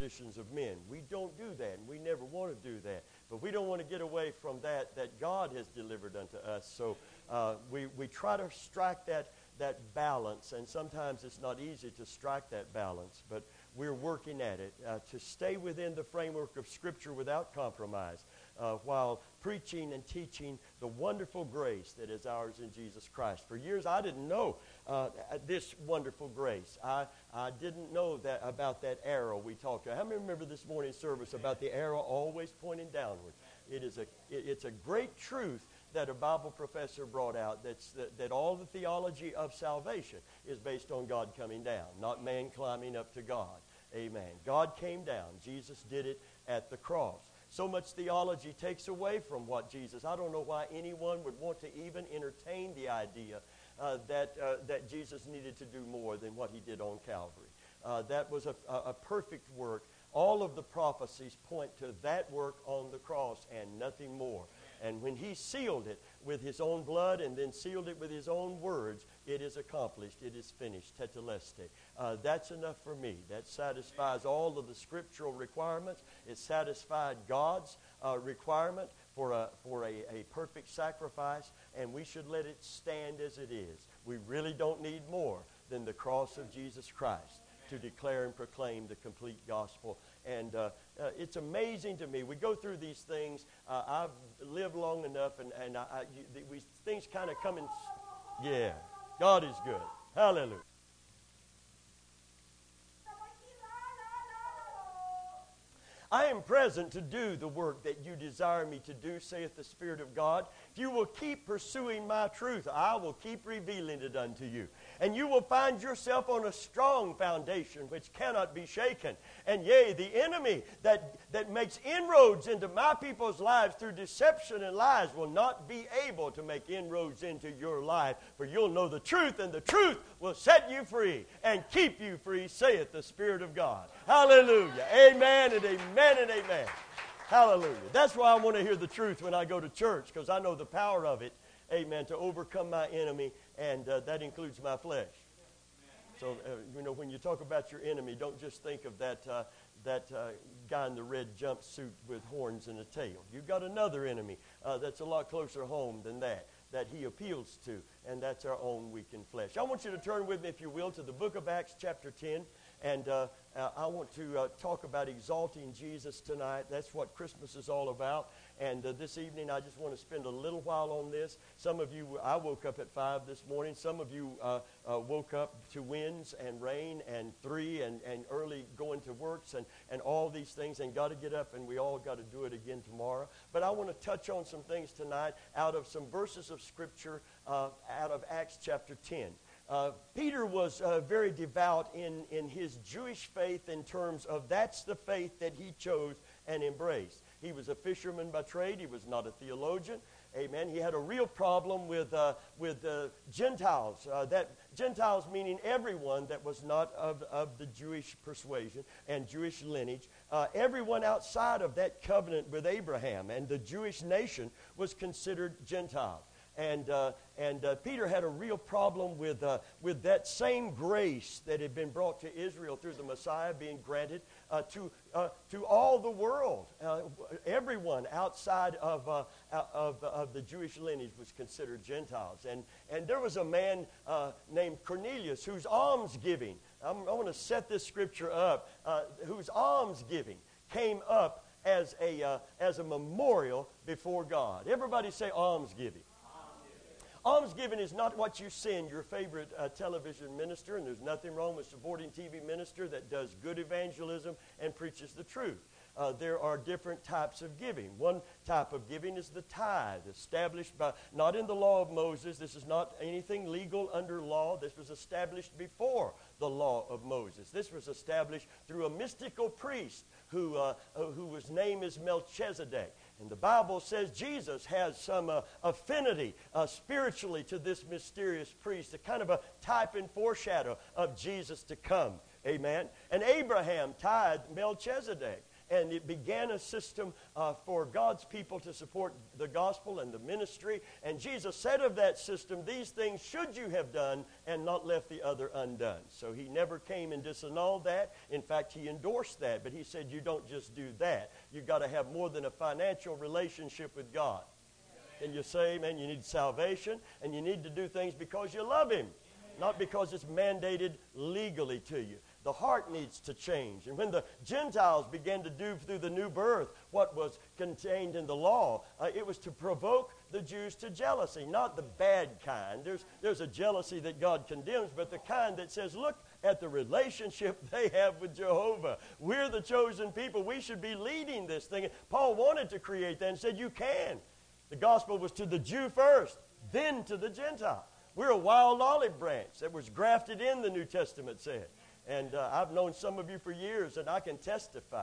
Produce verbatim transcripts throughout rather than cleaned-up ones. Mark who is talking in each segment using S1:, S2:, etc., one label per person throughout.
S1: traditions of men. We don't do that, and we never want to do that. But we don't want to get away from that that God has delivered unto us. So uh, we, we try to strike that, that balance, and sometimes it's not easy to strike that balance, but we're working at it uh, to stay within the framework of Scripture without compromise, uh, while preaching and teaching the wonderful grace that is ours in Jesus Christ. For years, I didn't know uh, this wonderful grace. I, I didn't know that about that arrow we talked about. How many remember this morning's service about the arrow always pointing downward? It is a, it, it's a great truth that a Bible professor brought out, that's, that, that all the theology of salvation is based on God coming down, not man climbing up to God. Amen. God came down. Jesus did it at the cross. So much theology takes away from what Jesus. I don't know why anyone would want to even entertain the idea uh, that uh, that Jesus needed to do more than what he did on Calvary. Uh, that was a, a, a perfect work. All of the prophecies point to that work on the cross and nothing more. And when he sealed it with his own blood and then sealed it with his own words, it is accomplished. It is finished. Tetelestai. Uh, that's enough for me. That satisfies all of the scriptural requirements. It satisfied God's uh, requirement for a for a, a perfect sacrifice, and we should let it stand as it is. We really don't need more than the cross of Jesus Christ to declare and proclaim the complete gospel. And uh, uh, it's amazing to me. We go through these things. Uh, I've lived long enough, and, and I, I, you, the, we, things kind of come in. Yeah, God is good. Hallelujah. I am present to do the work that you desire me to do, saith the Spirit of God. If you will keep pursuing my truth, I will keep revealing it unto you. And you will find yourself on a strong foundation which cannot be shaken. And yea, the enemy that, that makes inroads into my people's lives through deception and lies will not be able to make inroads into your life. For you'll know the truth, and the truth will set you free and keep you free, saith the Spirit of God. Hallelujah. Amen and amen and amen. Hallelujah. That's why I want to hear the truth when I go to church, because I know the power of it, amen, to overcome my enemy, and uh, that includes my flesh. So, uh, you know, when you talk about your enemy, don't just think of that uh, that uh, guy in the red jumpsuit with horns and a tail. You've got another enemy uh, that's a lot closer home than that, that he appeals to, and that's our own weakened flesh. I want you to turn with me, if you will, to the book of Acts chapter ten. And uh, uh, I want to uh, talk about exalting Jesus tonight. That's what Christmas is all about. And uh, this evening, I just want to spend a little while on this. Some of you, I woke up at five this morning. Some of you uh, uh, woke up to winds and rain and three and, and early going to works and, and all these things, and got to get up, and we all got to do it again tomorrow. But I want to touch on some things tonight out of some verses of Scripture uh, out of Acts chapter ten. Uh, Peter was uh, very devout in, in his Jewish faith, in terms of that's the faith that he chose and embraced. He was a fisherman by trade. He was not a theologian. Amen. He had a real problem with uh, with uh, Gentiles. Uh, that Gentiles meaning everyone that was not of, of the Jewish persuasion and Jewish lineage. Uh, everyone outside of that covenant with Abraham and the Jewish nation was considered Gentiles. And uh, and uh, Peter had a real problem with uh, with that same grace that had been brought to Israel through the Messiah being granted uh, to uh, to all the world. Uh, everyone outside of, uh, of of the Jewish lineage was considered Gentiles. And and there was a man uh, named Cornelius whose almsgiving, I'm, I want to set this scripture up, uh, whose almsgiving came up as a uh, as a memorial before God. Everybody say almsgiving. Almsgiving is not what you send your favorite uh, television minister, and there's nothing wrong with supporting T V minister that does good evangelism and preaches the truth. Uh, there are different types of giving. One type of giving is the tithe, established by, not in the law of Moses. This is not anything legal under law. This was established before the law of Moses. This was established through a mystical priest who, uh, uh, whose name is Melchizedek. And the Bible says Jesus has some uh, affinity uh, spiritually to this mysterious priest, a kind of a type and foreshadow of Jesus to come. Amen. And Abraham tithed Melchizedek. and it began a system uh, for God's people to support the gospel and the ministry. And Jesus said of that system, these things should you have done and not left the other undone. So he never came and disannulled that. In fact, he endorsed that. But he said you don't just do that. You've got to have more than a financial relationship with God. And you say, man, you need salvation, and you need to do things because you love him, not because it's mandated legally to you. The heart needs to change. And when the Gentiles began to do through the new birth what was contained in the law, uh, it was to provoke the Jews to jealousy, not the bad kind. There's, there's a jealousy that God condemns, but the kind that says, look at the relationship they have with Jehovah. We're the chosen people. We should be leading this thing. Paul wanted to create that and said, you can. The gospel was to the Jew first, then to the Gentile. We're a wild olive branch that was grafted in, the New Testament said. And uh, I've known some of you for years, and I can testify.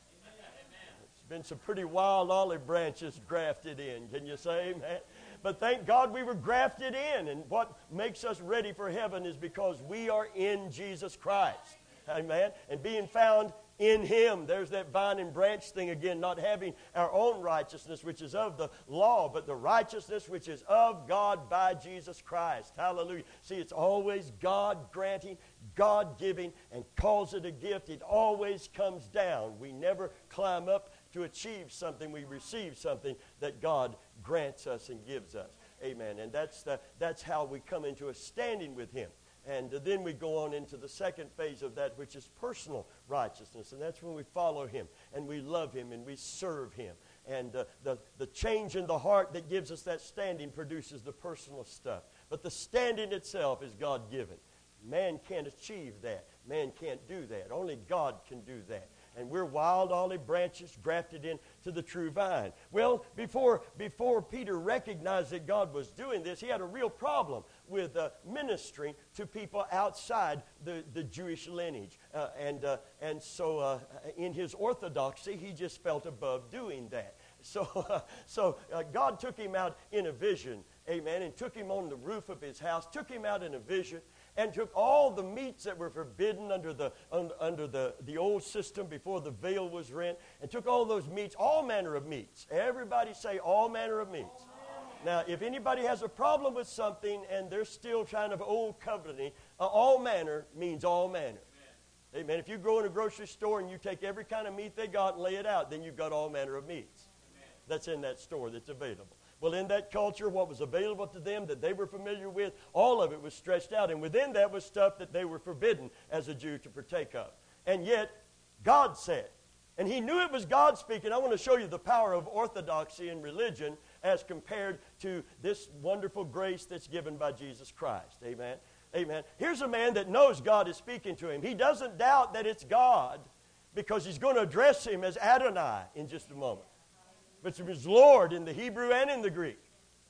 S1: It's been some pretty wild olive branches grafted in. Can you say amen? But thank God we were grafted in. And what makes us ready for heaven is because we are in Jesus Christ. Amen? And being found in him. There's that vine and branch thing again, not having our own righteousness, which is of the law, but the righteousness which is of God by Jesus Christ. Hallelujah. See, it's always God granting, God giving, and calls it a gift. It always comes down. We never climb up to achieve something. We receive something that God grants us and gives us. Amen. And that's, the, that's how we come into a standing with him. And uh, then we go on into the second phase of that, which is personal righteousness. And that's when we follow him, and we love him, and we serve him. And uh, the, the change in the heart that gives us that standing produces the personal stuff. But the standing itself is God-given. Man can't achieve that. Man can't do that. Only God can do that. And we're wild olive branches grafted into the true vine. Well, before, before Peter recognized that God was doing this, he had a real problem with uh, ministering to people outside the, the Jewish lineage. Uh, and, uh, and so uh, in his orthodoxy, he just felt above doing that. So, uh, so uh, God took him out in a vision, amen, and took him on the roof of his house, took him out in a vision, and took all the meats that were forbidden under the un, under the, the old system before the veil was rent, and took all those meats, all manner of meats. Everybody say all manner of meats. Now, if anybody has a problem with something and they're still kind of old covenant, uh, all manner means all manner. Amen. Amen. If you go in a grocery store and you take every kind of meat they got and lay it out, then you've got all manner of meats. Amen. That's in that store that's available. Well, in that culture, what was available to them that they were familiar with, all of it was stretched out. And within that was stuff that they were forbidden as a Jew to partake of. And yet, God said, and he knew it was God speaking. I want to show you the power of orthodoxy in religion as compared to this wonderful grace that's given by Jesus Christ. Amen. Amen. Here's a man that knows God is speaking to him. He doesn't doubt that it's God because he's going to address him as Adonai in just a moment. But it was Lord in the Hebrew and in the Greek.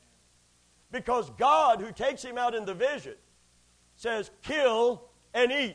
S1: Because God, who takes him out in the vision, says, kill and eat.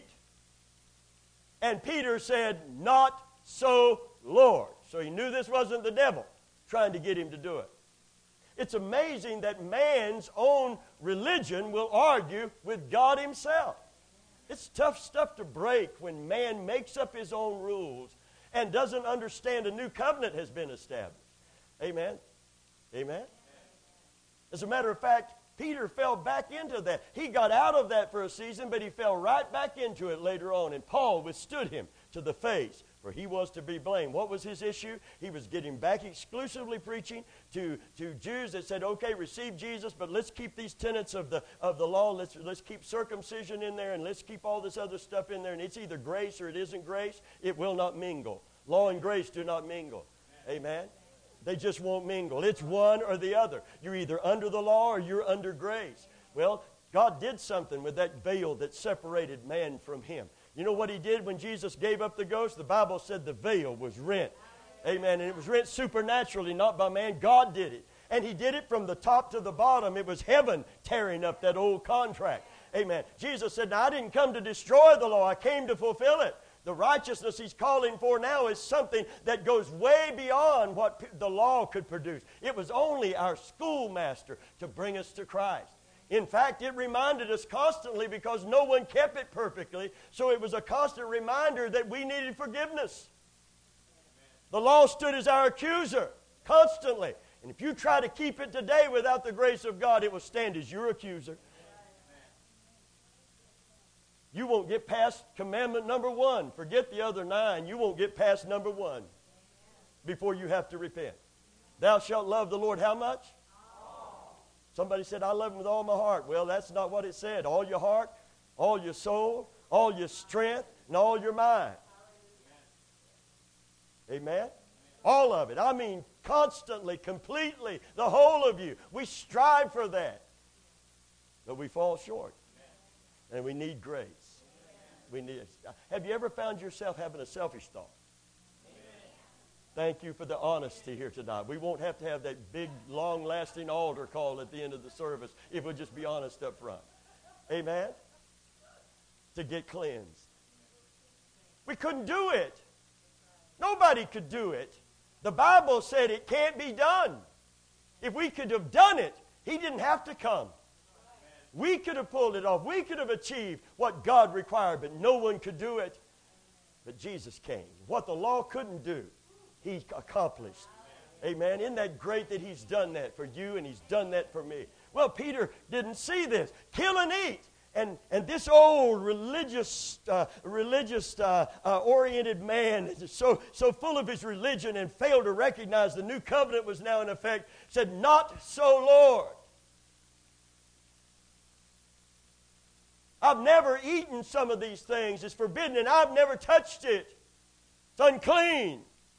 S1: And Peter said, not so, Lord. So he knew this wasn't the devil trying to get him to do it. It's amazing that man's own religion will argue with God himself. It's tough stuff to break when man makes up his own rules and doesn't understand a new covenant has been established. Amen? Amen? As a matter of fact, Peter fell back into that. He got out of that for a season, but he fell right back into it later on. And Paul withstood him to the face, for he was to be blamed. What was his issue? He was getting back exclusively preaching to, to Jews that said, okay, receive Jesus, but let's keep these tenets of the, of the law. Let's, let's keep circumcision in there, and let's keep all this other stuff in there. And it's either grace or it isn't grace. It will not mingle. Law and grace do not mingle. Amen? They just won't mingle. It's one or the other. You're either under the law or you're under grace. Well, God did something with that veil that separated man from him. You know what he did when Jesus gave up the ghost? The Bible said the veil was rent. Amen. And it was rent supernaturally, not by man. God did it. And he did it from the top to the bottom. It was heaven tearing up that old contract. Amen. Jesus said, now I didn't come to destroy the law. I came to fulfill it. The righteousness he's calling for now is something that goes way beyond what the law could produce. It was only our schoolmaster to bring us to Christ. In fact, it reminded us constantly because no one kept it perfectly. So it was a constant reminder that we needed forgiveness. The law stood as our accuser constantly. And if you try to keep it today without the grace of God, it will stand as your accuser. You won't get past commandment number one. Forget the other nine. You won't get past number one before you have to repent. Thou shalt love the Lord how much? All. Somebody said, I love him with all my heart. Well, that's not what it said. All your heart, all your soul, all your strength, and all your mind. Amen? All of it. I mean, constantly, completely, the whole of you. We strive for that. But we fall short. And we need grace. We need. Have you ever found yourself having a selfish thought? Thank you for the honesty here tonight. We won't have to have that big, long-lasting altar call at the end of the service if we'll just be honest up front. Amen? To get cleansed. We couldn't do it. Nobody could do it. The Bible said it can't be done. If we could have done it, he didn't have to come. We could have pulled it off. We could have achieved what God required, but no one could do it. But Jesus came. What the law couldn't do, he accomplished. Amen. Isn't that great that he's done that for you and he's done that for me? Well, Peter didn't see this. Kill and eat. And, and this old religious, uh, religious uh, uh, oriented man, so, so full of his religion and failed to recognize the new covenant was now in effect, said, not so, Lord. I've never eaten some of these things. It's forbidden, and I've never touched it. It's unclean.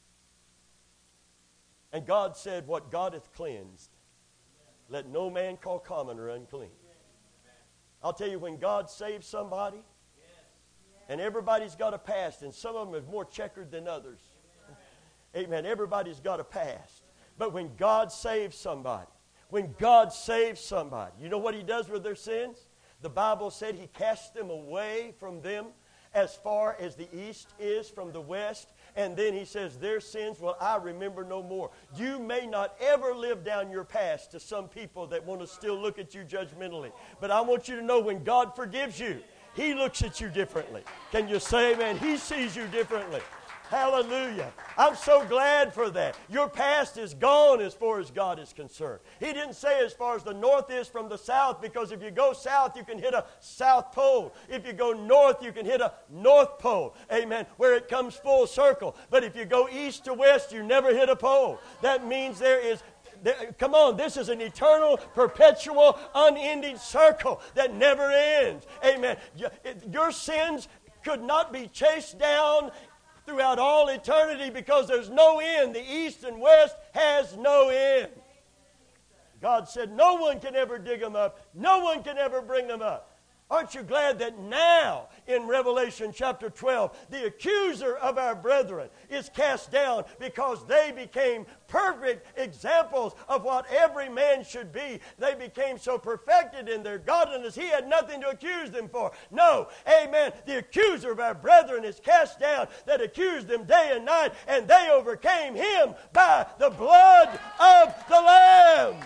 S1: And God said, what God hath cleansed, let no man call common or unclean. I'll tell you, when God saves somebody, and everybody's got a past, and some of them are more checkered than others. Amen. Everybody's got a past. But when God saves somebody, when God saves somebody, you know what he does with their sins? The Bible said he casts them away from them as far as the east is from the west. And then he says, their sins will I remember no more. You may not ever live down your past to some people that want to still look at you judgmentally. But I want you to know when God forgives you, he looks at you differently. Can you say amen? He sees you differently. Hallelujah. I'm so glad for that. Your past is gone as far as God is concerned. He didn't say as far as the north is from the south, because if you go south, you can hit a south pole. If you go north, you can hit a north pole. Amen. Where it comes full circle. But if you go east to west, you never hit a pole. That means there is Come on, this is an eternal, perpetual, unending circle that never ends. Amen. Your sins could not be chased down throughout all eternity because there's no end. The east and west has no end. God said no one can ever dig them up. No one can ever bring them up. Aren't you glad that now in Revelation chapter twelve, the accuser of our brethren is cast down because they became perfect examples of what every man should be. They became so perfected in their godliness, he had nothing to accuse them for. No, amen, the accuser of our brethren is cast down that accused them day and night, and they overcame him by the blood of the Lamb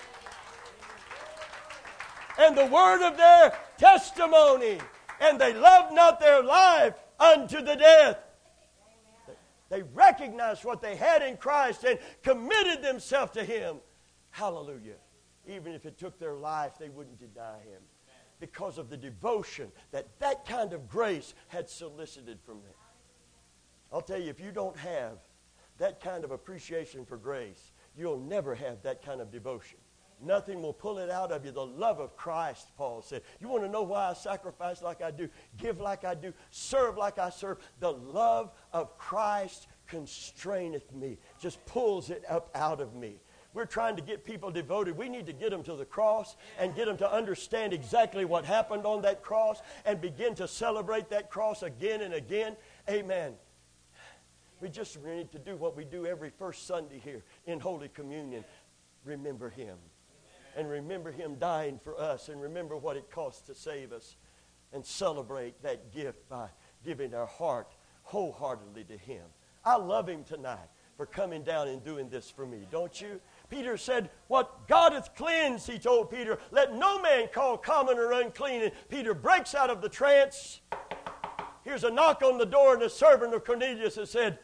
S1: and the word of their testimony, and they loved not their life unto the death. They recognized what they had in Christ and committed themselves to him. Hallelujah. Even if it took their life, they wouldn't deny him because of the devotion that that kind of grace had solicited from them. I'll tell you, if you don't have that kind of appreciation for grace, you'll never have that kind of devotion. Nothing will pull it out of you. The love of Christ, Paul said. You want to know why I sacrifice like I do, give like I do, serve like I serve? The love of Christ constraineth me, just pulls it up out of me. We're trying to get people devoted. We need to get them to the cross and get them to understand exactly what happened on that cross and begin to celebrate that cross again and again. Amen. We just need to do what we do every first Sunday here in Holy Communion. Remember him. And remember him dying for us, and remember what it costs to save us, and celebrate that gift by giving our heart wholeheartedly to him. I love him tonight for coming down and doing this for me, don't you? Peter said, what God hath cleansed, he told Peter, let no man call common or unclean. And Peter breaks out of the trance. Here's a knock on the door, and the servant of Cornelius has said,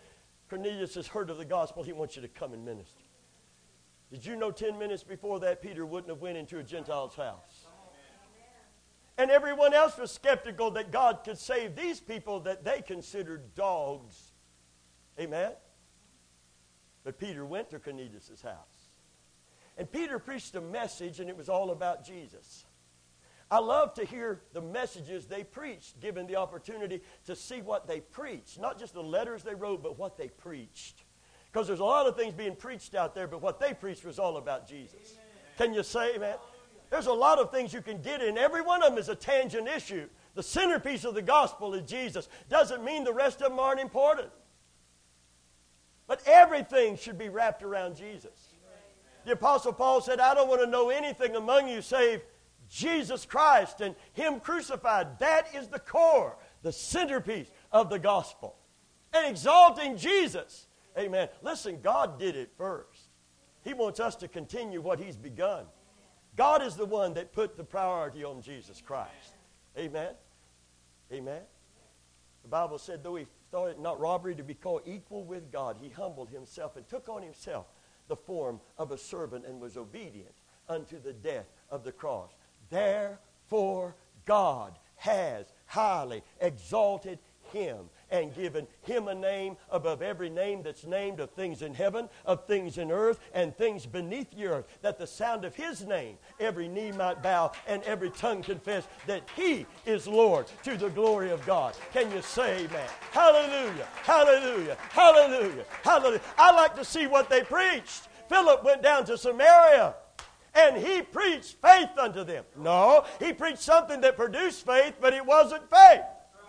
S1: Cornelius has heard of the gospel. He wants you to come and minister. Did you know ten minutes before that, Peter wouldn't have went into a Gentile's house? And everyone else was skeptical that God could save these people that they considered dogs. Amen? But Peter went to Cornelius' house. And Peter preached a message, and it was all about Jesus. I love to hear the messages they preached, given the opportunity to see what they preached. Not just the letters they wrote, but what they preached. Because there's a lot of things being preached out there, but what they preached was all about Jesus. Amen. Can you say amen? There's a lot of things you can get in. Every one of them is a tangent issue. The centerpiece of the gospel is Jesus. Doesn't mean the rest of them aren't important. But everything should be wrapped around Jesus. The Apostle Paul said, I don't want to know anything among you save Jesus Christ and Him crucified. That is the core, the centerpiece of the gospel. And exalting Jesus. Amen. Listen, God did it first. He wants us to continue what He's begun. God is the one that put the priority on Jesus Christ. Amen. Amen. The Bible said, though He thought it not robbery to be called equal with God, He humbled Himself and took on Himself the form of a servant and was obedient unto the death of the cross. Therefore, God has highly exalted Him and given Him a name above every name that's named, of things in heaven, of things in earth, and things beneath the earth, that the sound of His name every knee might bow and every tongue confess that He is Lord, to the glory of God. Can you say amen? Hallelujah, hallelujah, hallelujah, hallelujah. I like to see what they preached. Philip went down to Samaria, and he preached faith unto them. No, he preached something that produced faith, but it wasn't faith.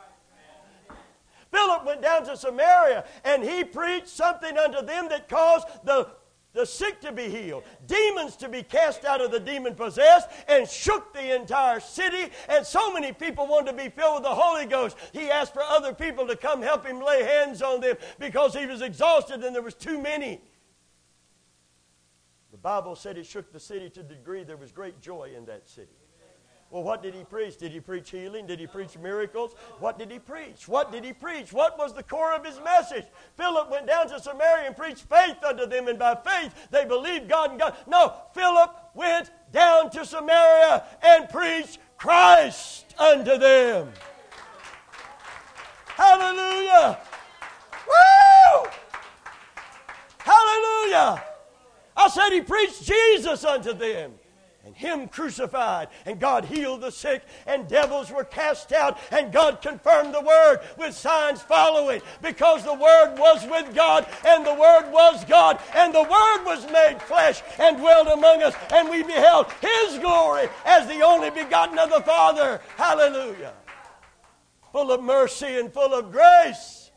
S1: Philip went down to Samaria, and he preached something unto them that caused the, the sick to be healed, demons to be cast out of the demon-possessed, and shook the entire city. And so many people wanted to be filled with the Holy Ghost. He asked for other people to come help him lay hands on them because he was exhausted and there was too many. The Bible said it shook the city to the degree there was great joy in that city. Well, what did he preach? Did he preach healing? Did he preach miracles? What did he preach? What did he preach? What was the core of his message? Philip went down to Samaria and preached faith unto them, and by faith they believed God and God. No, Philip went down to Samaria and preached Christ unto them. Hallelujah! Woo! Hallelujah! I said he preached Jesus unto them. And Him crucified, and God healed the sick, and devils were cast out, and God confirmed the Word with signs following, because the Word was with God, and the Word was God, and the Word was made flesh and dwelt among us, and we beheld His glory as the only begotten of the Father. Hallelujah. Full of mercy and full of grace.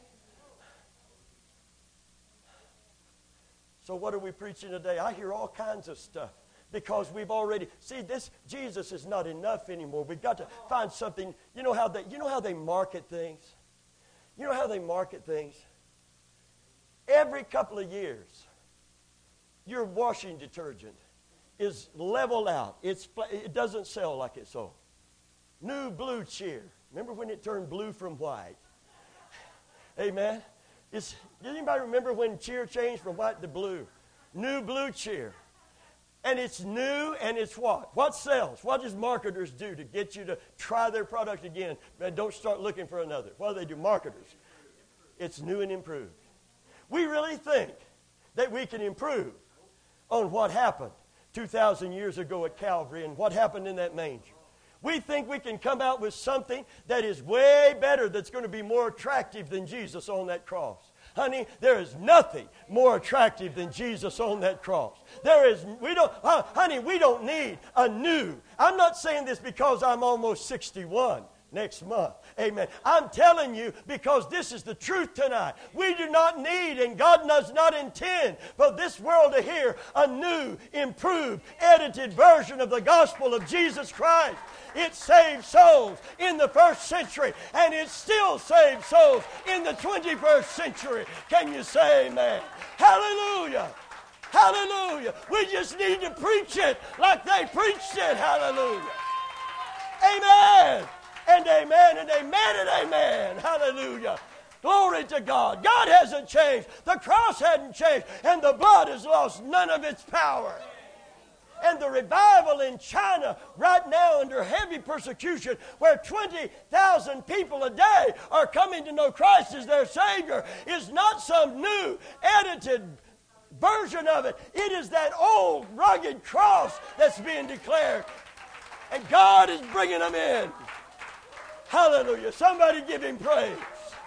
S1: So what are we preaching today? I hear all kinds of stuff. Because we've already, see, this Jesus is not enough anymore. We've got to find something. You know how they, you know how they market things? You know how they market things? Every couple of years, your washing detergent is leveled out. It's, it doesn't sell like it's sold. New Blue Cheer. Remember when it turned blue from white? Amen? It's, does anybody remember when cheer changed from white to blue? New Blue Cheer. And it's new, and it's what? What sells? What does marketers do to get you to try their product again and don't start looking for another? What do they do? Marketers. It's new and improved. We really think that we can improve on what happened two thousand years ago at Calvary and what happened in that manger. We think we can come out with something that is way better, that's going to be more attractive than Jesus on that cross. Honey, there is nothing more attractive than Jesus on that cross. There is, we don't, uh, honey, we don't need a new. I'm not saying this because I'm almost sixty-one next month. Amen. I'm telling you because this is the truth tonight. We do not need, and God does not intend for this world to hear a new, improved, edited version of the gospel of Jesus Christ. It saved souls in the first century, and it still saves souls in the twenty-first century. Can you say amen? Hallelujah. Hallelujah. We just need to preach it like they preached it. Hallelujah. Amen. And amen and amen and amen. Hallelujah. Glory to God. God hasn't changed. The cross hadn't changed. And the blood has lost none of its power. And the revival in China right now under heavy persecution, where twenty thousand people a day are coming to know Christ as their Savior, is not some new, edited version of it. It is that old, rugged cross that's being declared. And God is bringing them in. Hallelujah. Somebody give Him praise.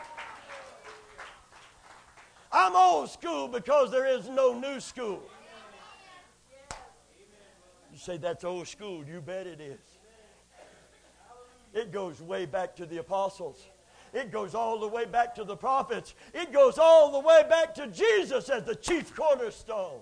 S1: I'm old school because there is no new school. You say that's old school. You bet it is. It goes way back to the apostles. It goes all the way back to the prophets. It goes all the way back to Jesus as the chief cornerstone.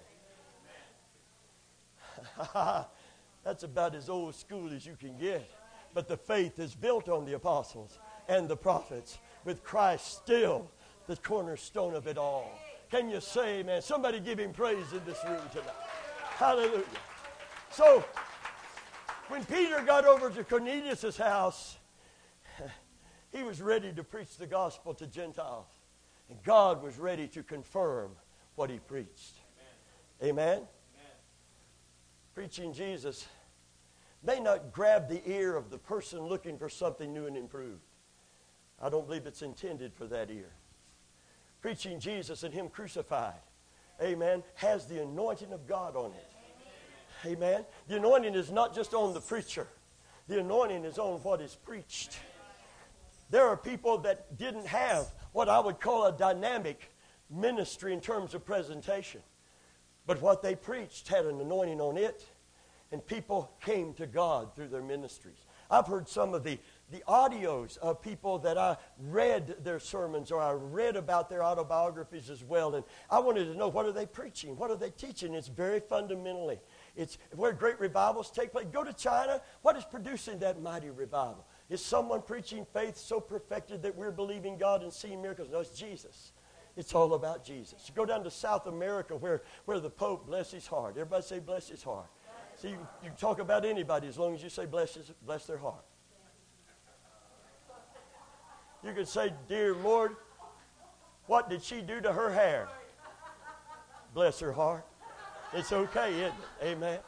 S1: That's about as old school as you can get. But the faith is built on the apostles and the prophets, with Christ still the cornerstone of it all. Can you say amen? Somebody give Him praise in this room tonight. Hallelujah. So, when Peter got over to Cornelius' house, he was ready to preach the gospel to Gentiles. And God was ready to confirm what he preached. Amen? Amen? Amen. Preaching Jesus may not grab the ear of the person looking for something new and improved. I don't believe it's intended for that ear. Preaching Jesus and Him crucified, amen, has the anointing of God on it. Amen. The anointing is not just on the preacher. The anointing is on what is preached. There are people that didn't have what I would call a dynamic ministry in terms of presentation. But what they preached had an anointing on it. And people came to God through their ministries. I've heard some of the, the audios of people that I read their sermons, or I read about their autobiographies as well. And I wanted to know, what are they preaching? What are they teaching? It's very fundamentally. It's where great revivals take place. Go to China. What is producing that mighty revival? Is someone preaching faith so perfected that we're believing God and seeing miracles? No, it's Jesus. It's all about Jesus. You go down to South America where, where the Pope, bless his heart. Everybody say bless his heart. See, you, you talk about anybody as long as you say bless, his, bless their heart. You could say, dear Lord, what did she do to her hair? Bless her heart. It's okay, isn't it? Amen.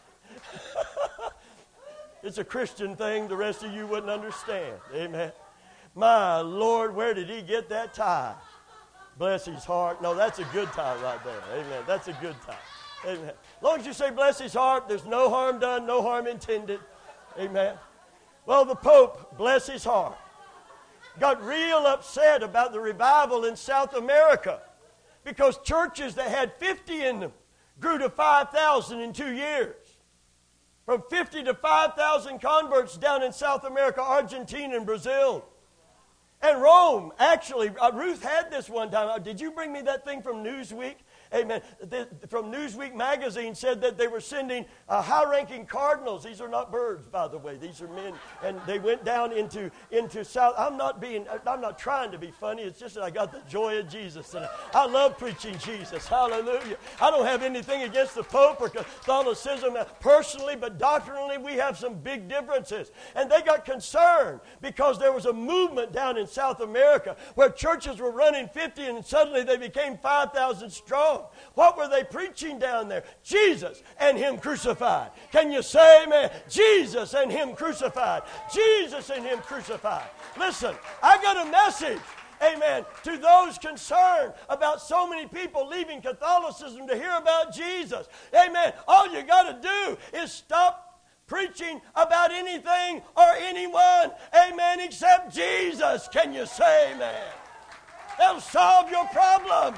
S1: It's a Christian thing the rest of you wouldn't understand. Amen. My Lord, where did he get that tie? Bless his heart. No, that's a good tie right there. Amen. That's a good tie. Amen. As long as you say bless his heart, there's no harm done, no harm intended. Amen. Well, the Pope, bless his heart, got real upset about the revival in South America because churches that had fifty in them grew to five thousand in two years. From fifty to five thousand converts down in South America, Argentina, and Brazil. And Rome, actually, uh, Ruth had this one time. Uh, did you bring me that thing from Newsweek? Amen. The, from Newsweek magazine said that they were sending uh, high-ranking cardinals. These are not birds, by the way. These are men. And they went down into, into South. I'm not being, I'm not trying to be funny. It's just that I got the joy of Jesus. And I love preaching Jesus. Hallelujah. I don't have anything against the Pope or Catholicism personally, but doctrinally we have some big differences. And they got concerned because there was a movement down in South America where churches were running fifty and suddenly they became five thousand strong. What were they preaching down there? Jesus and Him crucified. Can you say amen? Jesus and Him crucified. Jesus and Him crucified. Listen, I got a message, amen, to those concerned about so many people leaving Catholicism to hear about Jesus. Amen. All you got to do is stop preaching about anything or anyone, amen, except Jesus. Can you say amen? That'll solve your problem.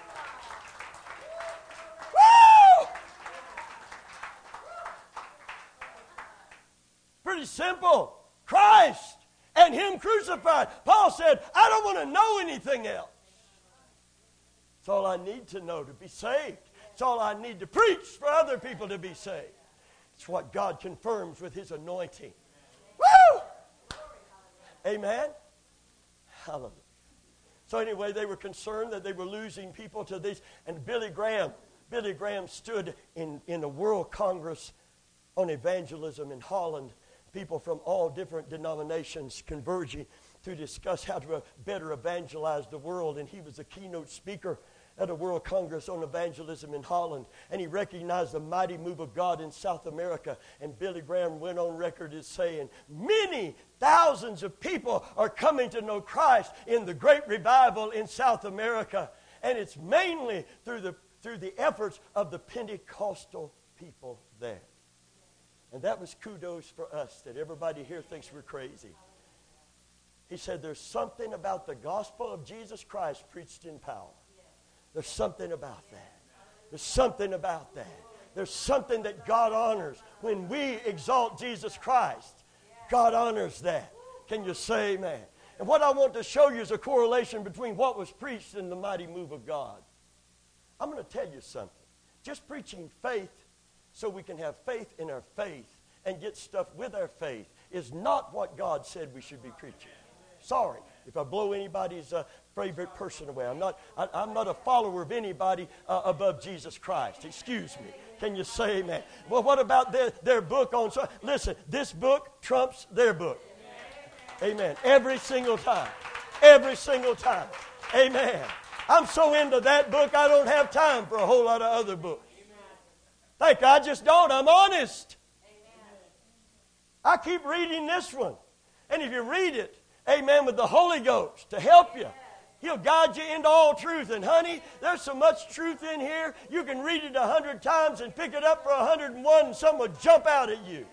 S1: Woo! Pretty simple. Christ and Him crucified. Paul said, I don't want to know anything else. It's all I need to know to be saved. It's all I need to preach for other people to be saved. It's what God confirms with His anointing. Woo! Amen? Hallelujah. So anyway, they were concerned that they were losing people to these. And Billy Graham, Billy Graham stood in, in a world congress on evangelism in Holland. People from all different denominations converging. to discuss how to better evangelize the world, and he was a keynote speaker at a World Congress on evangelism in Holland, and he recognized the mighty move of God in South America. And Billy Graham went on record as saying, many thousands of people are coming to know Christ in the great revival in South America, and it's mainly through the through the efforts of the Pentecostal people there. And that was kudos for us, that everybody here thinks we're crazy. He said, there's something about the gospel of Jesus Christ preached in power. There's something about that. There's something about that. There's something that God honors. When we exalt Jesus Christ, God honors that. Can you say amen? And what I want to show you is a correlation between what was preached and the mighty move of God. I'm going to tell you something. Just preaching faith so we can have faith in our faith and get stuff with our faith is not what God said we should be preaching. Sorry if I blow anybody's uh, favorite person away. I'm not, I, I'm not a follower of anybody uh, above Jesus Christ. Excuse me. Can you say amen? Well, what about their, their book on... So, listen, this book trumps their book. Amen. Every single time. Every single time. Amen. I'm so into that book, I don't have time for a whole lot of other books. Thank you. I just don't. I'm honest. I keep reading this one. And if you read it, amen, with the Holy Ghost to help you, He'll guide you into all truth. And honey, there's so much truth in here, you can read it a hundred times and pick it up for a hundred and one and something will jump out at you.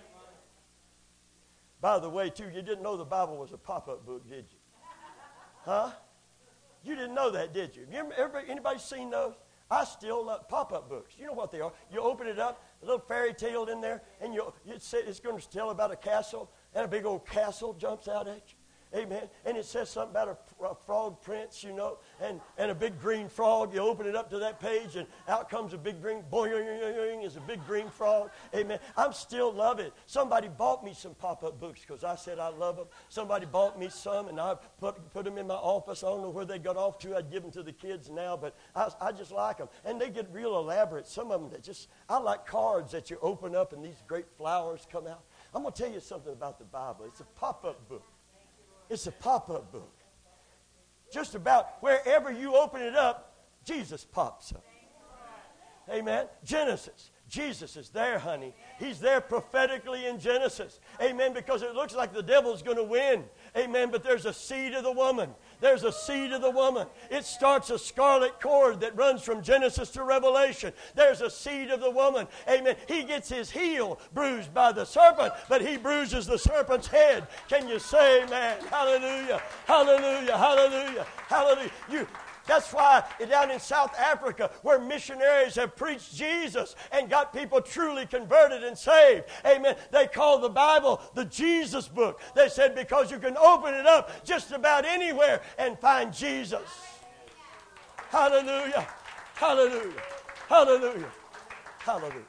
S1: By the way, too, you didn't know the Bible was a pop-up book, did you? Huh? You didn't know that, did you? you ever, anybody seen those? I still love pop-up books. You know what they are. You open it up, a little fairy tale in there, and you, it's, it's going to tell about a castle, and a big old castle jumps out at you. Amen. And it says something about a, a frog prince, you know, and, and a big green frog. You open it up to that page, and out comes a big green, boing, is a big green frog. Amen. I'm still love it. Somebody bought me some pop-up books because I said I love them. Somebody bought me some, and I put, put them in my office. I don't know where they got off to. I'd give them to the kids now, but I, I just like them. And they get real elaborate. Some of them that just, I like cards that you open up, and these great flowers come out. I'm going to tell you something about the Bible. It's a pop-up book. It's a pop-up book. Just about wherever you open it up, Jesus pops up. Amen. Genesis. Jesus is there, honey. He's there prophetically in Genesis. Amen. Because it looks like the devil's going to win. Amen. But there's a seed of the woman. There's a seed of the woman. It starts a scarlet cord that runs from Genesis to Revelation. There's a seed of the woman. Amen. He gets his heel bruised by the serpent, but he bruises the serpent's head. Can you say amen? Hallelujah. Hallelujah. Hallelujah. Hallelujah. You... That's why down in South Africa, where missionaries have preached Jesus and got people truly converted and saved, amen, they call the Bible the Jesus book. They said because you can open it up just about anywhere and find Jesus. Hallelujah. Hallelujah. Hallelujah. Hallelujah.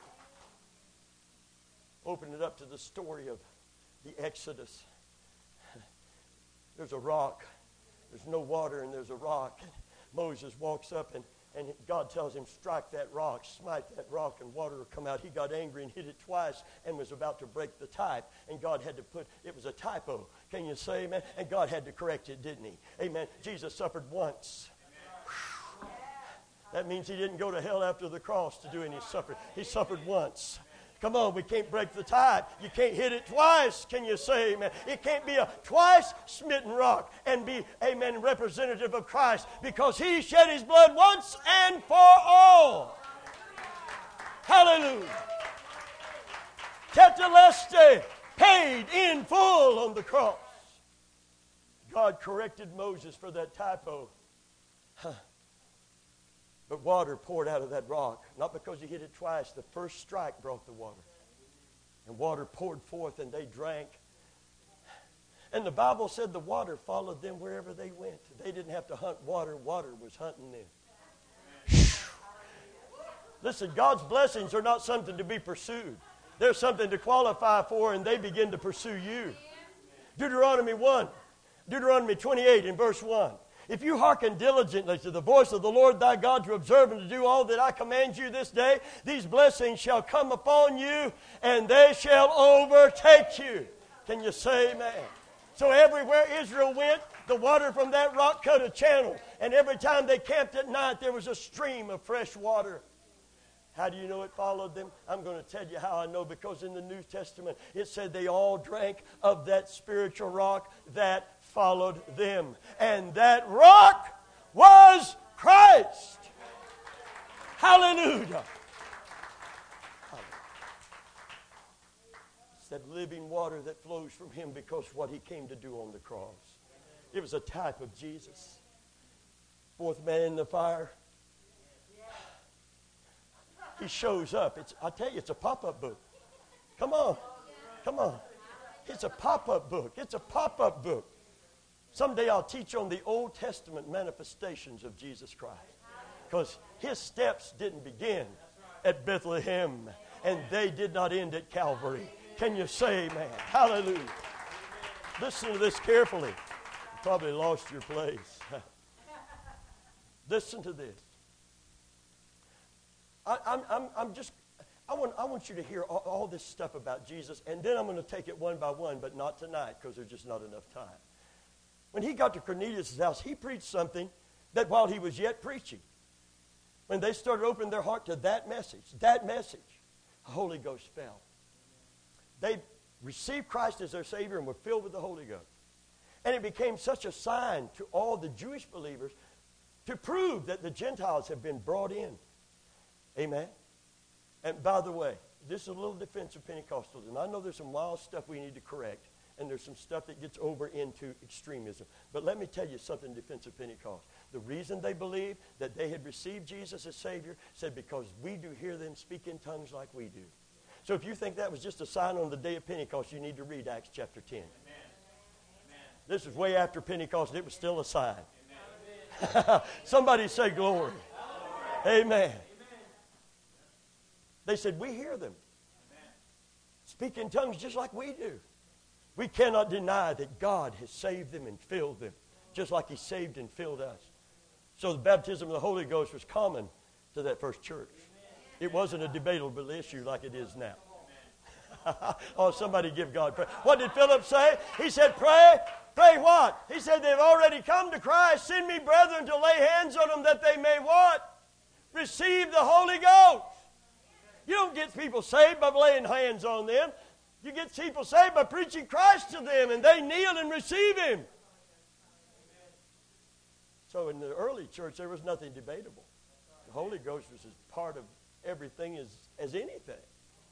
S1: Open it up to the story of the Exodus. There's a rock. There's no water and there's a rock. Moses walks up and, and God tells him, strike that rock, smite that rock, and water will come out. He got angry and hit it twice and was about to break the type. And God had to put, it was a typo. Can you say amen? And God had to correct it, didn't he? Amen. Jesus suffered once. That means he didn't go to hell after the cross to do any suffering. He suffered once. Come on, we can't break the tide. You can't hit it twice. Can you say amen? It can't be a twice smitten rock and be, amen, representative of Christ, because he shed his blood once and for all. Hallelujah. Tetelestai, paid in full on the cross. God corrected Moses for that typo. Huh. But water poured out of that rock, not because he hit it twice. The first strike brought the water. And water poured forth and they drank. And the Bible said the water followed them wherever they went. They didn't have to hunt water. Water was hunting them. Listen, God's blessings are not something to be pursued. They're something to qualify for, and they begin to pursue you. Deuteronomy one, Deuteronomy twenty-eight in verse one. If you hearken diligently to the voice of the Lord thy God to observe and to do all that I command you this day, these blessings shall come upon you, and they shall overtake you. Can you say amen? So everywhere Israel went, the water from that rock cut a channel. And every time they camped at night, there was a stream of fresh water. How do you know it followed them? I'm going to tell you how I know, because in the New Testament it said they all drank of that spiritual rock that followed them. And that rock was Christ. Hallelujah. It's that living water that flows from Him because of what He came to do on the cross. It was a type of Jesus. Fourth man in the fire. He shows up. It's, I tell you, it's a pop-up book. Come on. Come on. It's a pop-up book. It's a pop-up book. Someday I'll teach on the Old Testament manifestations of Jesus Christ. Because His steps didn't begin at Bethlehem, and they did not end at Calvary. Can you say amen? Hallelujah. Listen to this carefully. You probably lost your place. Listen to this. I, I'm, I'm, I'm just, I want, I want you to hear all, all this stuff about Jesus, and then I'm going to take it one by one, but not tonight because there's just not enough time. When He got to Cornelius' house, He preached something that while He was yet preaching, when they started opening their heart to that message, that message, the Holy Ghost fell. They received Christ as their Savior and were filled with the Holy Ghost. And it became such a sign to all the Jewish believers to prove that the Gentiles have been brought in. Amen. And by the way, this is a little defense of Pentecostals, and I know there's some wild stuff we need to correct, and there's some stuff that gets over into extremism. But let me tell you something in defense of Pentecost. The reason they believed that they had received Jesus as Savior, said because we do hear them speak in tongues like we do. So if you think that was just a sign on the day of Pentecost, you need to read Acts chapter ten. Amen. This is way after Pentecost, and it was still a sign. Somebody say glory. Glory. Amen. They said, we hear them speak in tongues just like we do. We cannot deny that God has saved them and filled them, just like He saved and filled us. So the baptism of the Holy Ghost was common to that first church. It wasn't a debatable issue like it is now. Oh, somebody give God praise. What did Philip say? He said, pray. Pray what? He said, they've already come to Christ. Send me brethren to lay hands on them that they may what? Receive the Holy Ghost. You don't get people saved by laying hands on them. You get people saved by preaching Christ to them, and they kneel and receive Him. So in the early church, there was nothing debatable. The Holy Ghost was as part of everything as, as anything.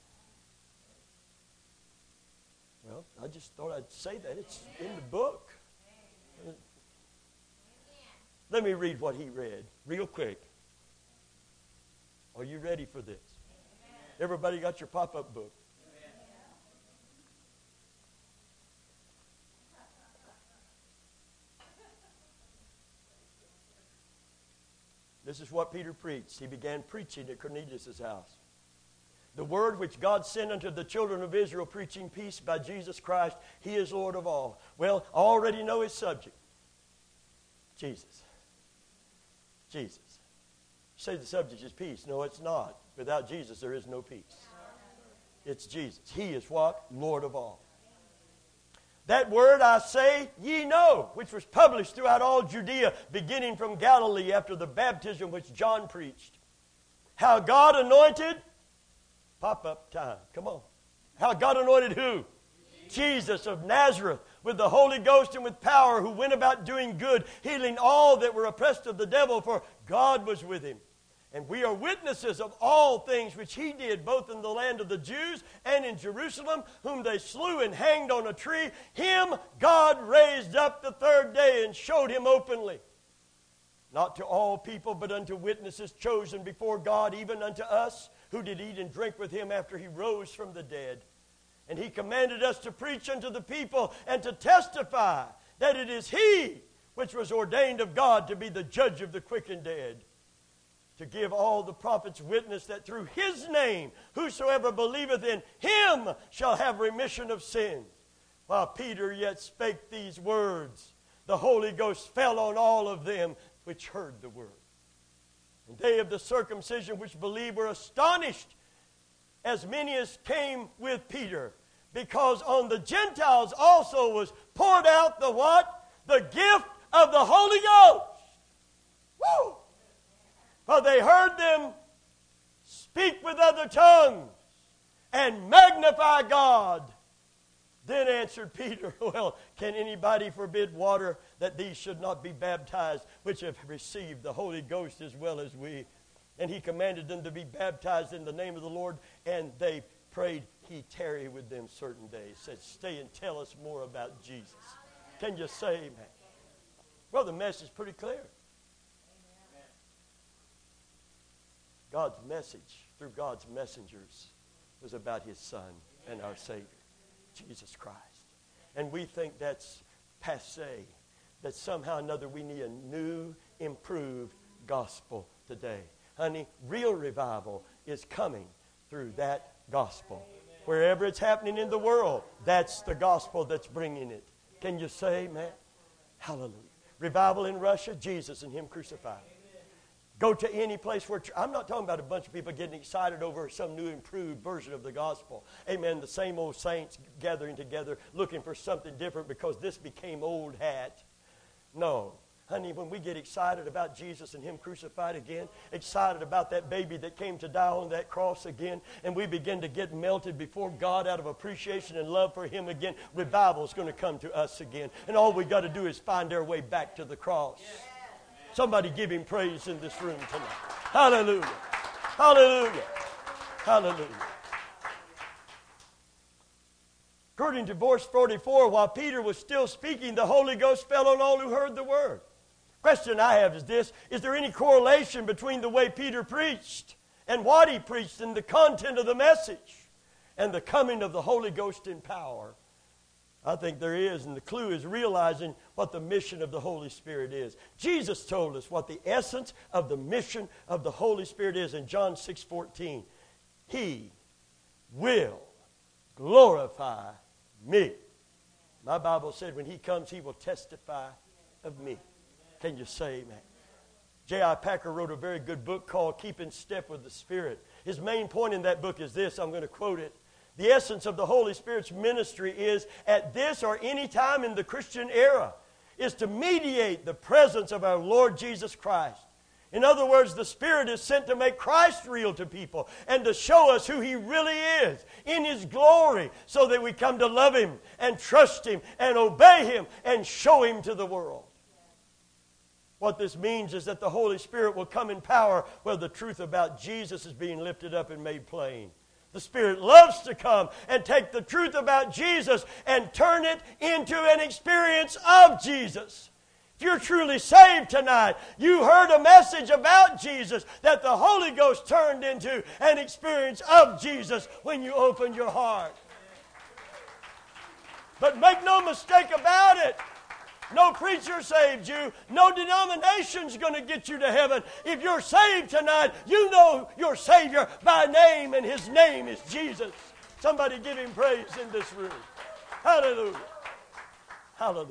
S1: Well, I just thought I'd say that. It's in the book. Let me read what he read real quick. Are you ready for this? Everybody got your pop-up book? This is what Peter preached. He began preaching at Cornelius' house. The word which God sent unto the children of Israel, preaching peace by Jesus Christ. He is Lord of all. Well, I already know his subject. Jesus. Jesus. You say the subject is peace. No, it's not. Without Jesus, there is no peace. It's Jesus. He is what? Lord of all. That word I say, ye know, which was published throughout all Judea, beginning from Galilee after the baptism which John preached. How God anointed, pop-up time, come on. How God anointed who? Jesus. Jesus of Nazareth, with the Holy Ghost and with power, who went about doing good, healing all that were oppressed of the devil, for God was with him. And we are witnesses of all things which he did, both in the land of the Jews and in Jerusalem, whom they slew and hanged on a tree. Him God raised up the third day and showed him openly. Not to all people, but unto witnesses chosen before God, even unto us, who did eat and drink with him after he rose from the dead. And he commanded us to preach unto the people and to testify that it is he which was ordained of God to be the judge of the quick and dead, to give all the prophets witness that through his name whosoever believeth in him shall have remission of sins. While Peter yet spake these words, the Holy Ghost fell on all of them which heard the word. And they of the circumcision which believed were astonished, as many as came with Peter, because on the Gentiles also was poured out the what? The gift of the Holy Ghost. Woo! For they heard them speak with other tongues and magnify God. Then answered Peter, well, can anybody forbid water that these should not be baptized, which have received the Holy Ghost as well as we? And he commanded them to be baptized in the name of the Lord, and they prayed he tarry with them certain days. Said, stay and tell us more about Jesus. Can you say amen? Well, the message is pretty clear. God's message through God's messengers was about his Son and our Savior, Jesus Christ. And we think that's passé, that somehow or another we need a new, improved gospel today. Honey, real revival is coming through that gospel. Wherever it's happening in the world, that's the gospel that's bringing it. Can you say amen? Hallelujah. Revival in Russia, Jesus and him crucified. Go to any place where, I'm not talking about a bunch of people getting excited over some new improved version of the gospel. Amen. The same old saints gathering together looking for something different because this became old hat. No. Honey, when we get excited about Jesus and him crucified again, excited about that baby that came to die on that cross again, and we begin to get melted before God out of appreciation and love for him again, revival is going to come to us again. And all we got to do is find our way back to the cross. Somebody give him praise in this room tonight. Hallelujah. Hallelujah. Hallelujah. According to verse forty-four, while Peter was still speaking, the Holy Ghost fell on all who heard the word. Question I have is this: is there any correlation between the way Peter preached and what he preached and the content of the message and the coming of the Holy Ghost in power? I think there is, and the clue is realizing what the mission of the Holy Spirit is. Jesus told us what the essence of the mission of the Holy Spirit is in John six fourteen. He will glorify me. My Bible said when he comes, he will testify of me. Can you say amen? J I Packer wrote a very good book called Keep in Step with the Spirit. His main point in that book is this. I'm going to quote it. The essence of the Holy Spirit's ministry is, at this or any time in the Christian era, is to mediate the presence of our Lord Jesus Christ. In other words, the Spirit is sent to make Christ real to people and to show us who he really is in his glory so that we come to love him and trust him and obey him and show him to the world. What this means is that the Holy Spirit will come in power where the truth about Jesus is being lifted up and made plain. The Spirit loves to come and take the truth about Jesus and turn it into an experience of Jesus. If you're truly saved tonight, you heard a message about Jesus that the Holy Ghost turned into an experience of Jesus when you opened your heart. But make no mistake about it. No preacher saved you. No denomination's going to get you to heaven. If you're saved tonight, you know your Savior by name, and his name is Jesus. Somebody give him praise in this room. Hallelujah. Hallelujah.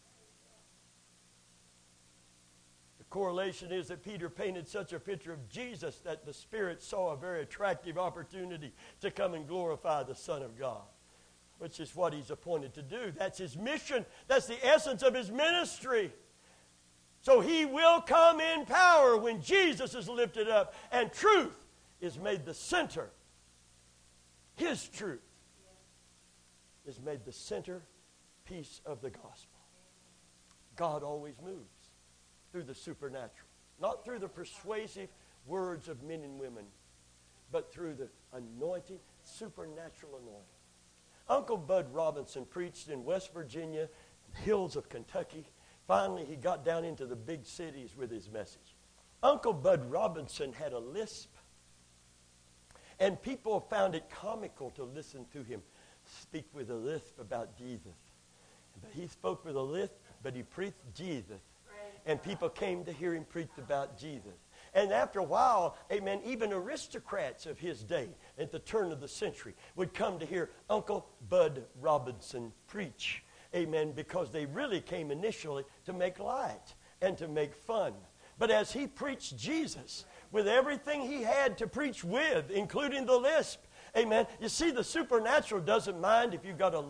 S1: The correlation is that Peter painted such a picture of Jesus that the Spirit saw a very attractive opportunity to come and glorify the Son of God, which is what he's appointed to do. That's his mission. That's the essence of his ministry. So he will come in power when Jesus is lifted up and truth is made the center. His truth is made the center piece of the gospel. God always moves through the supernatural, not through the persuasive words of men and women, but through the anointing, supernatural anointing. Uncle Bud Robinson preached in West Virginia, hills of Kentucky. Finally, he got down into the big cities with his message. Uncle Bud Robinson had a lisp, and people found it comical to listen to him speak with a lisp about Jesus. But he spoke with a lisp, but he preached Jesus. And people came to hear him preach about Jesus. And after a while, amen, even aristocrats of his day at the turn of the century would come to hear Uncle Bud Robinson preach. Amen, because they really came initially to make light and to make fun. But as he preached Jesus with everything he had to preach with, including the lisp, amen, you see, the supernatural doesn't mind if you've got a lisp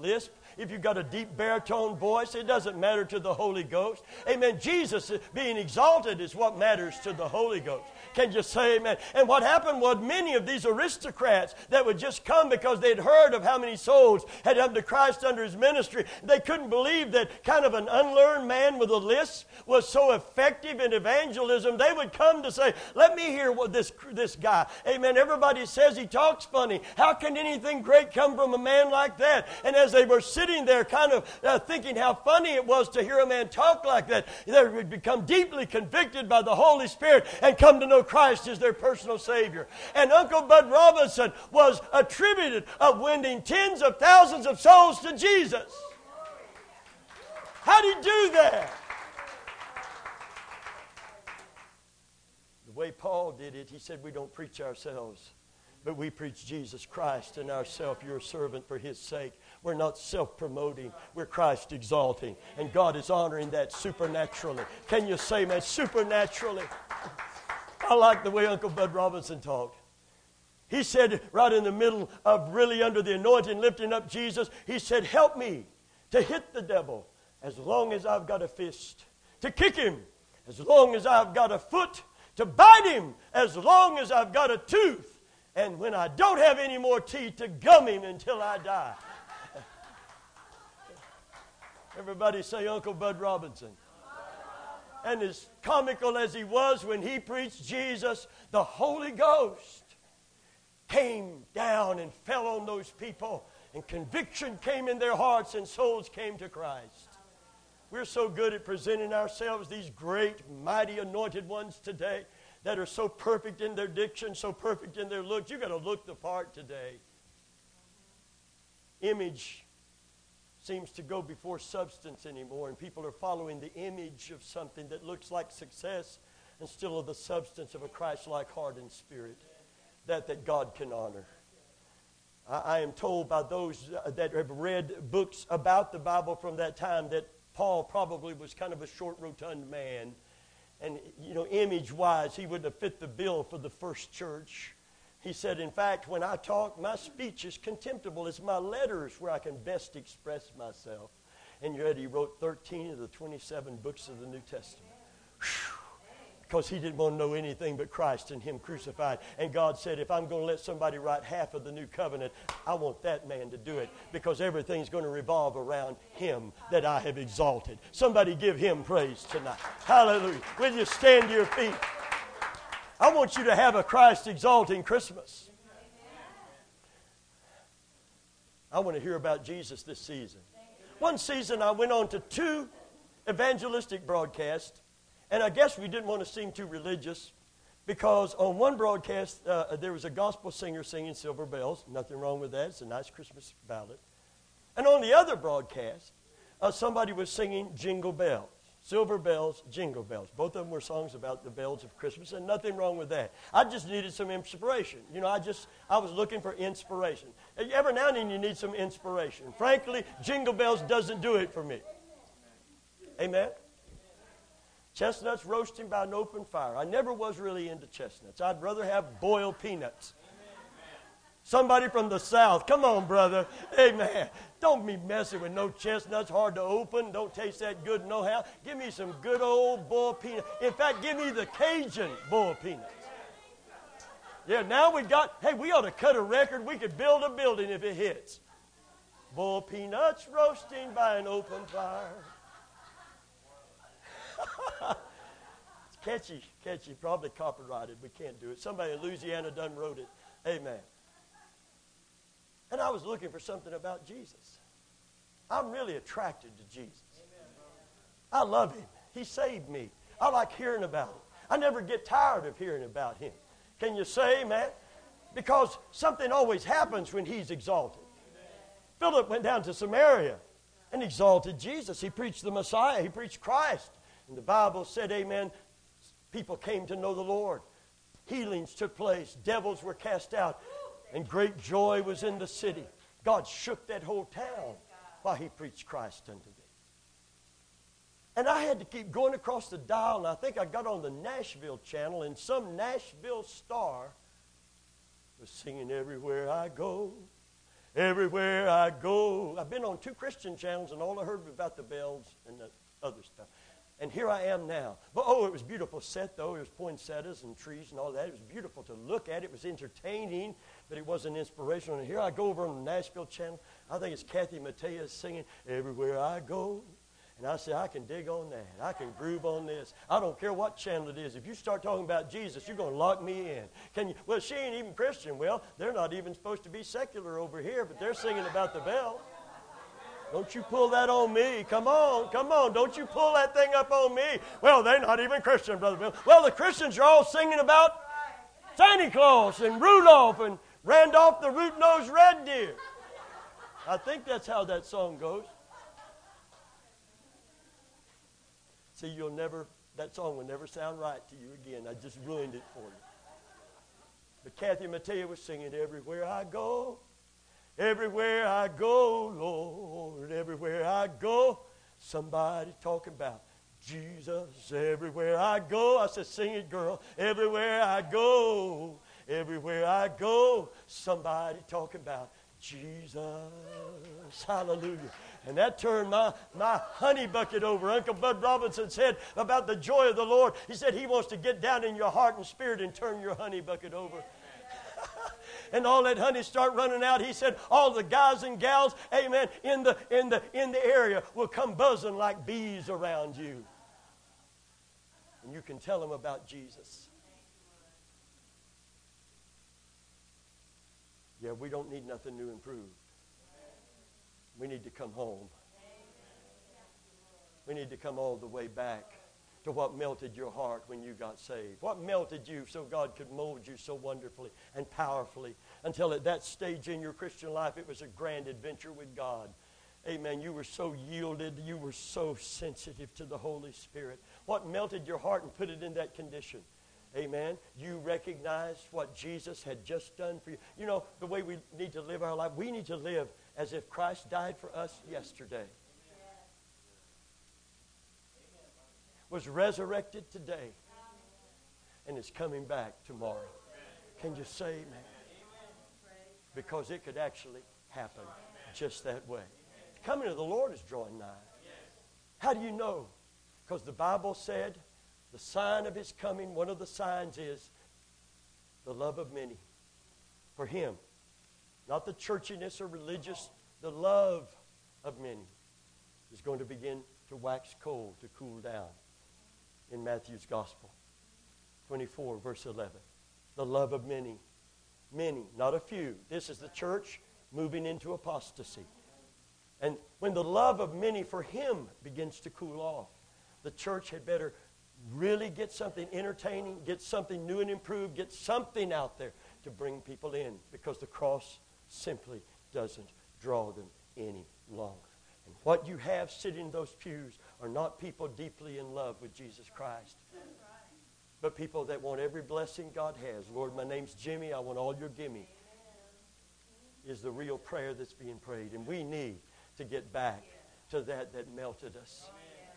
S1: if you've got a deep baritone voice. It doesn't matter to the Holy Ghost. Amen. Jesus being exalted is what matters to the Holy Ghost. Can you say amen? And what happened was many of these aristocrats that would just come because they'd heard of how many souls had come to Christ under his ministry, they couldn't believe that kind of an unlearned man with a lisp was so effective in evangelism. They would come to say, let me hear what this, this guy. Amen. Everybody says he talks funny. How can anything great come from a man like that? And as they were sitting there kind of uh, thinking how funny it was to hear a man talk like that, they would become deeply convicted by the Holy Spirit and come to know Christ as their personal Savior. And Uncle Bud Robinson was attributed of winning tens of thousands of souls to Jesus. How did he do that? The way Paul did it, he said, we don't preach ourselves, but we preach Jesus Christ and ourselves, your servant, for his sake. We're not self-promoting. We're Christ exalting. And God is honoring that supernaturally. Can you say, man, supernaturally? I like the way Uncle Bud Robinson talked. He said, right in the middle of really under the anointing, lifting up Jesus, he said, help me to hit the devil as long as I've got a fist, to kick him as long as I've got a foot, to bite him as long as I've got a tooth, and when I don't have any more teeth, to gum him until I die. Everybody say Uncle Bud Robinson. And as comical as he was when he preached Jesus, the Holy Ghost came down and fell on those people, and conviction came in their hearts, and souls came to Christ. We're so good at presenting ourselves, these great, mighty, anointed ones today that are so perfect in their diction, so perfect in their looks. You've got to look the part today. Image seems to go before substance anymore, and people are following the image of something that looks like success instead of the substance of a Christ-like heart and spirit that, that God can honor. I, I am told by those that have read books about the Bible from that time that Paul probably was kind of a short, rotund man, and, you know, image-wise, he wouldn't have fit the bill for the first church. He said, in fact, when I talk, my speech is contemptible. It's my letters where I can best express myself. And yet he wrote thirteen of the twenty-seven books of the New Testament. Whew. Because he didn't want to know anything but Christ and him crucified. And God said, if I'm going to let somebody write half of the new covenant, I want that man to do it, because everything's going to revolve around him that I have exalted. Somebody give him praise tonight. Hallelujah. Will you stand to your feet? I want you to have a Christ-exalting Christmas. I want to hear about Jesus this season. One season I went on to two evangelistic broadcasts, and I guess we didn't want to seem too religious, because on one broadcast uh, there was a gospel singer singing Silver Bells. Nothing wrong with that. It's a nice Christmas ballad. And on the other broadcast, uh, somebody was singing Jingle Bells. Silver Bells, Jingle Bells. Both of them were songs about the bells of Christmas, and nothing wrong with that. I just needed some inspiration. You know, I just, I was looking for inspiration. Every now and then you need some inspiration. Frankly, Jingle Bells doesn't do it for me. Amen? Chestnuts roasting by an open fire. I never was really into chestnuts. I'd rather have boiled peanuts. Somebody from the South, come on, brother. Amen. Don't be messing with no chestnuts, hard to open, don't taste that good no how. Give me some good old boiled peanuts. In fact, give me the Cajun boiled peanuts. Yeah, now we got, hey, we ought to cut a record. We could build a building if it hits. Boiled peanuts roasting by an open fire. It's catchy, catchy, probably copyrighted. We can't do it. Somebody in Louisiana done wrote it. Amen. And I was looking for something about Jesus. I'm really attracted to Jesus. I love him. He saved me. I like hearing about him. I never get tired of hearing about him. Can you say, man? Because something always happens when he's exalted. Philip went down to Samaria and exalted Jesus. He preached the Messiah. He preached Christ. And the Bible said, amen, people came to know the Lord. Healings took place. Devils were cast out. And great joy was in the city. God shook that whole town while he preached Christ unto them. And I had to keep going across the dial, and I think I got on the Nashville channel, and some Nashville star was singing, everywhere I go, everywhere I go. I've been on two Christian channels, and all I heard was about the bells and the other stuff. And here I am now. But, oh, it was beautiful set, though. It was poinsettias and trees and all that. It was beautiful to look at. It was entertaining, but it wasn't inspirational. And here I go over on the Nashville channel. I think it's Kathy Mattea singing, everywhere I go. And I say, I can dig on that. I can groove on this. I don't care what channel it is. If you start talking about Jesus, you're going to lock me in. Can you? Well, she ain't even Christian. Well, they're not even supposed to be secular over here, but they're singing about the bell. Don't you pull that on me. Come on, come on. Don't you pull that thing up on me. Well, they're not even Christian, Brother Bill. Well, the Christians are all singing about Santa Claus and Rudolph and Randolph the root-nosed red deer. I think that's how that song goes. See, you'll never, that song will never sound right to you again. I just ruined it for you. But Kathy Mattea was singing, everywhere I go. Everywhere I go, Lord, everywhere I go, somebody talking about Jesus. Everywhere I go, I said, sing it, girl. Everywhere I go, everywhere I go, somebody talking about Jesus. Hallelujah. And that turned my, my honey bucket over. Uncle Bud Robinson said about the joy of the Lord. He said he wants to get down in your heart and spirit and turn your honey bucket over. And all that honey start running out. He said all the guys and gals, amen, in the in the in the area will come buzzing like bees around you. And you can tell them about Jesus. Yeah, we don't need nothing new and improved. We need to come home. We need to come all the way back to what melted your heart when you got saved. What melted you so God could mold you so wonderfully and powerfully until at that stage in your Christian life it was a grand adventure with God. Amen. You were so yielded. You were so sensitive to the Holy Spirit. What melted your heart and put it in that condition? Amen. You recognized what Jesus had just done for you. You know, the way we need to live our life, we need to live as if Christ died for us yesterday. Was resurrected today and is coming back tomorrow. Can you say amen? Because it could actually happen just that way. The coming of the Lord is drawing nigh. How do you know? Because the Bible said the sign of his coming, one of the signs is the love of many for him. Not the churchiness or religious, the love of many is going to begin to wax cold, to cool down. In Matthew's Gospel, twenty-four, verse eleven. The love of many. Many, not a few. This is the church moving into apostasy. And when the love of many for him begins to cool off, the church had better really get something entertaining, get something new and improved, get something out there to bring people in, because the cross simply doesn't draw them any longer. And what you have sitting in those pews are not people deeply in love with Jesus Christ, but people that want every blessing God has. Lord, my name's Jimmy. I want all your gimme. Is the real prayer that's being prayed. And we need to get back to that that melted us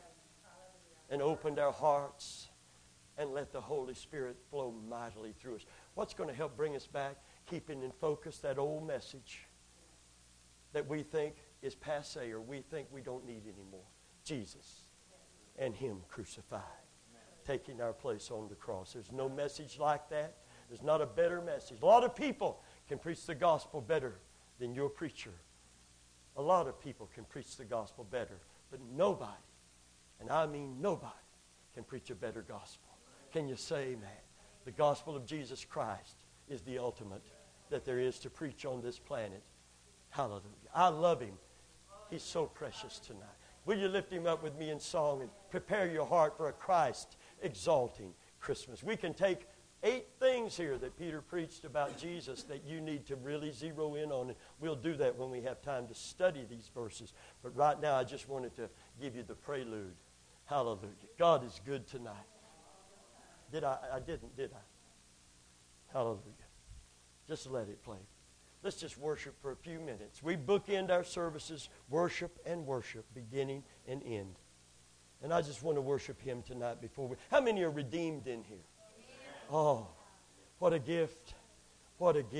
S1: and opened our hearts and let the Holy Spirit flow mightily through us. What's going to help bring us back? Keeping in focus that old message that we think is passé or we think we don't need anymore. Jesus and him crucified, taking our place on the cross. There's no message like that. There's not a better message. A lot of people can preach the gospel better than your preacher. A lot of people can preach the gospel better, but nobody, and I mean nobody, can preach a better gospel. Can you say amen? The gospel of Jesus Christ is the ultimate that there is to preach on this planet. Hallelujah. I love him. He's so precious tonight. Will you lift him up with me in song and prepare your heart for a Christ-exalting Christmas? We can take eight things here that Peter preached about Jesus that you need to really zero in on. And we'll do that when we have time to study these verses. But right now, I just wanted to give you the prelude. Hallelujah. God is good tonight. Did I? I didn't, did I? Hallelujah. Just let it play. Let's just worship for a few minutes. We bookend our services, worship and worship, beginning and end. And I just want to worship him tonight before we... How many are redeemed in here? Oh, what a gift. What a gift.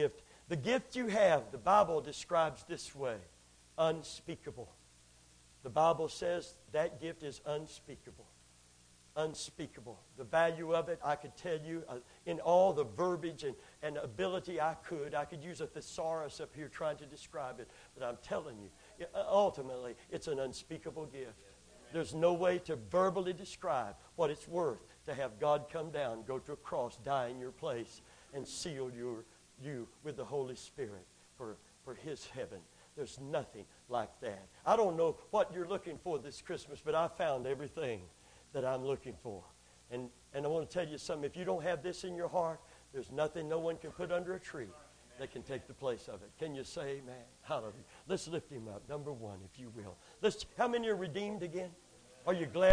S1: The gift you have, the Bible describes this way, unspeakable. The Bible says that gift is unspeakable. Unspeakable. The value of it, I could tell you uh, in all the verbiage and, and ability I could. I could use a thesaurus up here trying to describe it. But I'm telling you, ultimately, it's an unspeakable gift. There's no way to verbally describe what it's worth to have God come down, go to a cross, die in your place, and seal your, you with the Holy Spirit for, for His heaven. There's nothing like that. I don't know what you're looking for this Christmas, but I found everything that I'm looking for. And, and I want to tell you something. If you don't have this in your heart, there's nothing no one can put under a tree that can take the place of it. Can you say amen? Hallelujah. Let's lift Him up. Number one, if you will. Let's. How many are redeemed again? Are you glad?